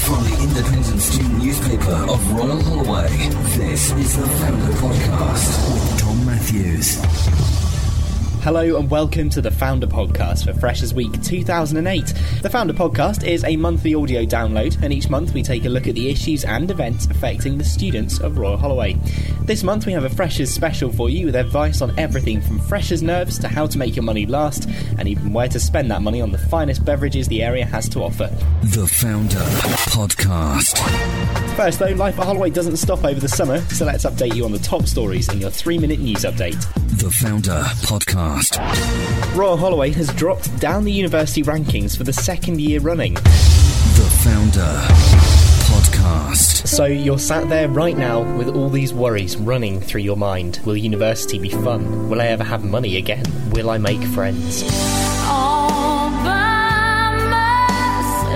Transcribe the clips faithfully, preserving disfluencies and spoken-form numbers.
From the independent student newspaper of Royal Holloway, this is the Founder Podcast with Tom Matthews. Hello and welcome to the Founder Podcast for Freshers Week two thousand eight. The Founder Podcast is a monthly audio download, and each month we take a look at the issues and events affecting the students of Royal Holloway. This month we have a Freshers special for you with advice on everything from freshers' nerves to how to make your money last, and even where to spend that money on the finest beverages the area has to offer. The Founder Podcast. First though, life at Holloway doesn't stop over the summer, so let's update you on the top stories in your three-minute news update. The Founder Podcast. Royal Holloway has dropped down the university rankings for the second year running. The Founder Podcast. So you're sat there right now with all these worries running through your mind. Will university be fun? Will I ever have money again? Will I make friends? All by myself.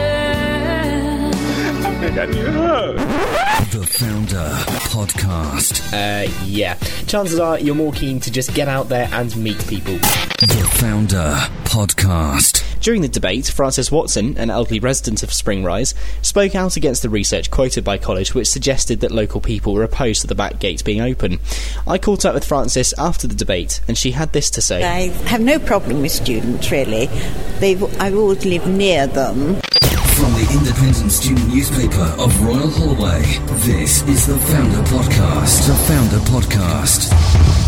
I think I knew her. The Founder Podcast. Uh, yeah. Chances are you're more keen to just get out there and meet people. The Founder Podcast. During the debate, Frances Watson, an elderly resident of Springrise, spoke out against the research quoted by College which suggested that local people were opposed to the back gates being open. I caught up with Frances after the debate, and she had this to say. I have no problem with students, really. They've, I've always lived near them. From the independent student newspaper of Royal Holloway, this is the Founder Podcast. The Founder Podcast.